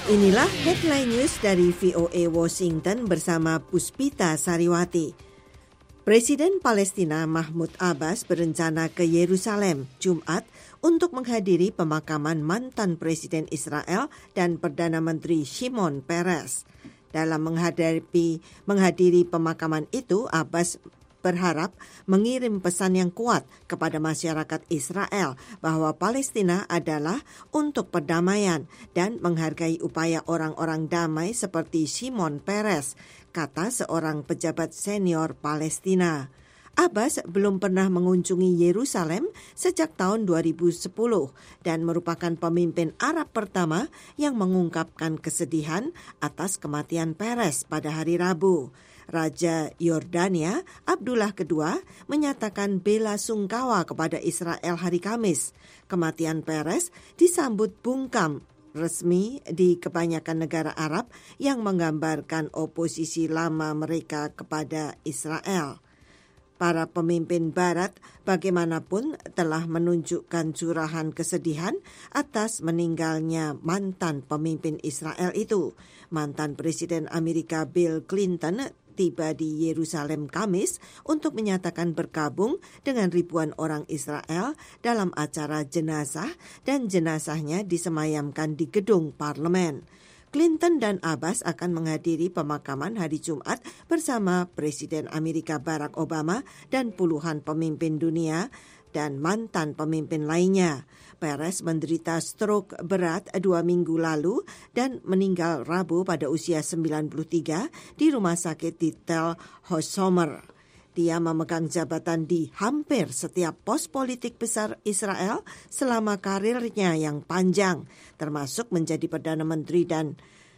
Inilah headline news dari VOA Washington bersama Puspita Sariwati. Presiden Palestina Mahmud Abbas berencana ke Yerusalem Jumat untuk menghadiri pemakaman mantan Presiden Israel dan Perdana Menteri Shimon Peres. Dalam menghadiri pemakaman itu, Abbas berharap mengirim pesan yang kuat kepada masyarakat Israel bahwa Palestina adalah untuk perdamaian dan menghargai upaya orang-orang damai seperti Shimon Peres, kata seorang pejabat senior Palestina. Abbas belum pernah mengunjungi Yerusalem sejak tahun 2010 dan merupakan pemimpin Arab pertama yang mengungkapkan kesedihan atas kematian Peres pada hari Rabu. Raja Yordania Abdullah II menyatakan bela sungkawa kepada Israel hari Kamis. Kematian Peres disambut bungkam resmi di kebanyakan negara Arab yang menggambarkan oposisi lama mereka kepada Israel. Para pemimpin Barat bagaimanapun telah menunjukkan curahan kesedihan atas meninggalnya mantan pemimpin Israel itu. Mantan Presiden Amerika Bill Clinton tiba di Yerusalem Kamis untuk menyatakan bergabung dengan ribuan orang Israel dalam acara jenazah dan jenazahnya disemayamkan di gedung parlemen. Clinton dan Abbas akan menghadiri pemakaman hari Jumat bersama Presiden Amerika Barack Obama dan puluhan pemimpin dunia dan mantan pemimpin lainnya. Peres menderita stroke berat 2 minggu lalu dan meninggal Rabu pada usia 93 di rumah sakit di Tel Hosomer. Dia memegang jabatan di hampir setiap pos politik besar Israel selama karirnya yang panjang, termasuk menjadi Perdana Menteri dan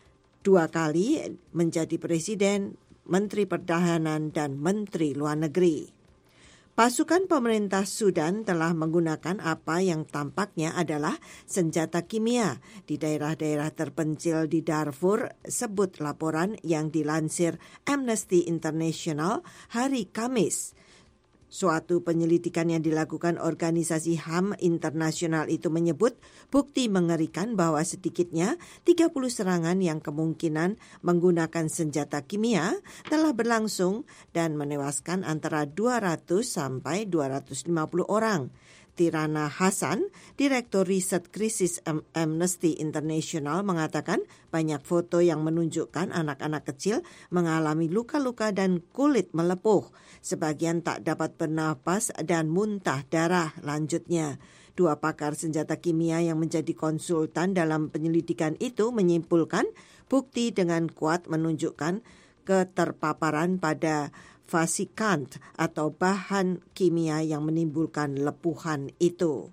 2 kali menjadi Presiden, Menteri Pertahanan, dan Menteri Luar Negeri. Pasukan pemerintah Sudan telah menggunakan apa yang tampaknya adalah senjata kimia di daerah-daerah terpencil di Darfur, sebut laporan yang dilansir Amnesty International hari Kamis. Suatu penyelidikan yang dilakukan organisasi HAM internasional itu menyebut bukti mengerikan bahwa sedikitnya 30 serangan yang kemungkinan menggunakan senjata kimia telah berlangsung dan menewaskan antara 200 sampai 250 orang. Tirana Hasan, Direktur Riset Krisis Amnesty International, mengatakan banyak foto yang menunjukkan anak-anak kecil mengalami luka-luka dan kulit melepuh. Sebagian tak dapat bernapas dan muntah darah, lanjutnya. 2 pakar senjata kimia yang menjadi konsultan dalam penyelidikan itu menyimpulkan bukti dengan kuat menunjukkan keterpaparan pada fasikant atau bahan kimia yang menimbulkan lepuhan itu.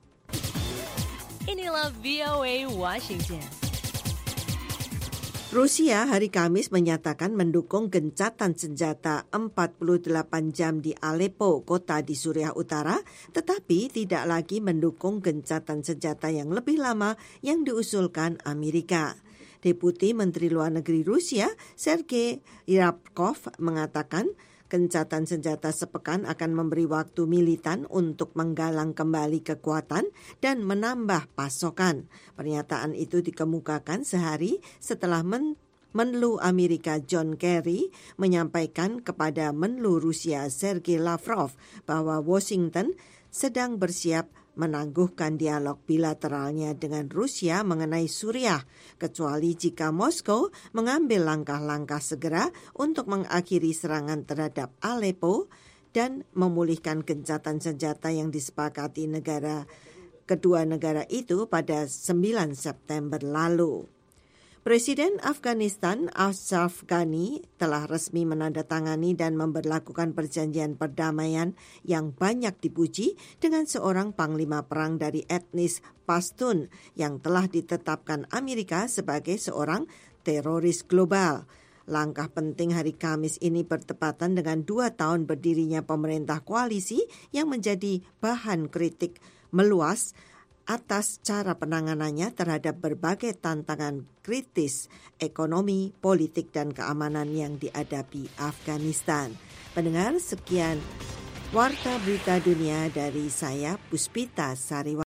Inilah VOA Washington. Rusia hari Kamis menyatakan mendukung gencatan senjata 48 jam di Aleppo, kota di Suriah Utara, tetapi tidak lagi mendukung gencatan senjata yang lebih lama yang diusulkan Amerika. Deputi Menteri Luar Negeri Rusia, Sergei Ryabkov, mengatakan gencatan senjata sepekan akan memberi waktu militan untuk menggalang kembali kekuatan dan menambah pasokan. Pernyataan itu dikemukakan sehari setelah Menlu Amerika John Kerry menyampaikan kepada Menlu Rusia Sergei Lavrov bahwa Washington sedang bersiap menangguhkan dialog bilateralnya dengan Rusia mengenai Suriah, kecuali jika Moskow mengambil langkah-langkah segera untuk mengakhiri serangan terhadap Aleppo dan memulihkan gencatan senjata yang disepakati kedua negara itu pada 9 September lalu. Presiden Afghanistan Ashraf Ghani telah resmi menandatangani dan memberlakukan perjanjian perdamaian yang banyak dipuji dengan seorang panglima perang dari etnis Pashtun yang telah ditetapkan Amerika sebagai seorang teroris global. Langkah penting hari Kamis ini bertepatan dengan 2 tahun berdirinya pemerintah koalisi yang menjadi bahan kritik meluas atas cara penanganannya terhadap berbagai tantangan kritis ekonomi, politik, dan keamanan yang dihadapi Afghanistan. Pendengar, sekian Warta Berita Dunia dari saya, Puspita Sariwati.